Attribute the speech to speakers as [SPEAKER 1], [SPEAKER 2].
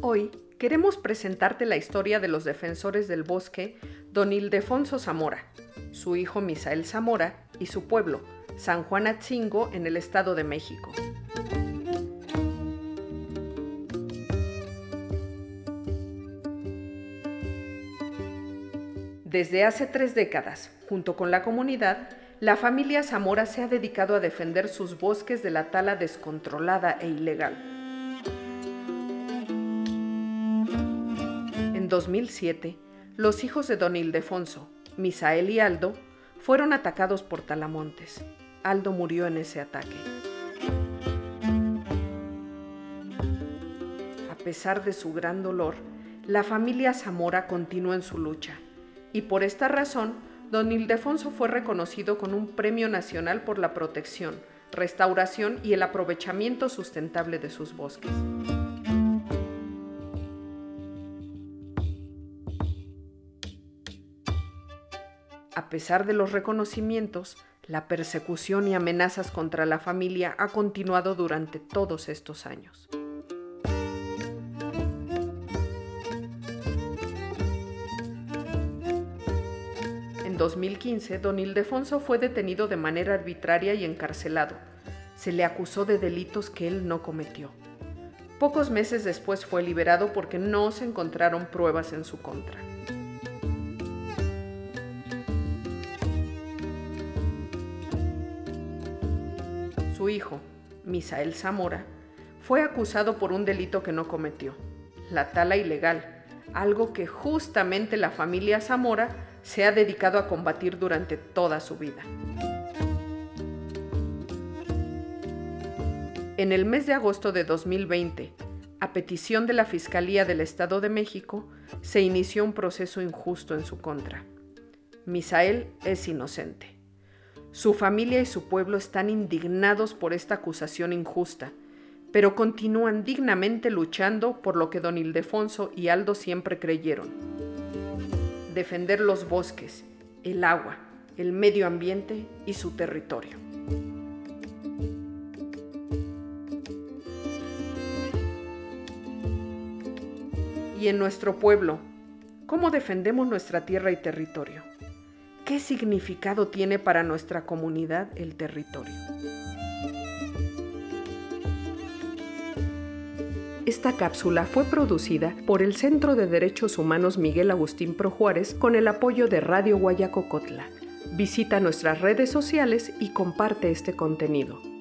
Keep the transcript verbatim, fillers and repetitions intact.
[SPEAKER 1] Hoy queremos presentarte la historia de los defensores del bosque don Ildefonso Zamora, su hijo Misael Zamora y su pueblo, San Juan Atzingo, en el Estado de México. Desde hace tres décadas, junto con la comunidad, la familia Zamora se ha dedicado a defender sus bosques de la tala descontrolada e ilegal. En dos mil siete, los hijos de don Ildefonso, Misael y Aldo, fueron atacados por talamontes. Aldo murió en ese ataque. A pesar de su gran dolor, la familia Zamora continúa en su lucha, y por esta razón, don Ildefonso fue reconocido con un Premio Nacional por la protección, restauración y el aprovechamiento sustentable de sus bosques. A pesar de los reconocimientos, la persecución y amenazas contra la familia ha continuado durante todos estos años. En dos mil quince, don Ildefonso fue detenido de manera arbitraria y encarcelado. Se le acusó de delitos que él no cometió. Pocos meses después fue liberado porque no se encontraron pruebas en su contra. Su hijo, Misael Zamora, fue acusado por un delito que no cometió, la tala ilegal, algo que justamente la familia Zamora se ha dedicado a combatir durante toda su vida. En el mes de agosto de dos mil veinte, a petición de la Fiscalía del Estado de México, se inició un proceso injusto en su contra. Misael es inocente. Su familia y su pueblo están indignados por esta acusación injusta, pero continúan dignamente luchando por lo que don Ildefonso y Aldo siempre creyeron: defender los bosques, el agua, el medio ambiente y su territorio. Y en nuestro pueblo, ¿cómo defendemos nuestra tierra y territorio? ¿Qué significado tiene para nuestra comunidad el territorio? Esta cápsula fue producida por el Centro de Derechos Humanos Miguel Agustín Pro Juárez con el apoyo de Radio Guayacocotla. Visita nuestras redes sociales y comparte este contenido.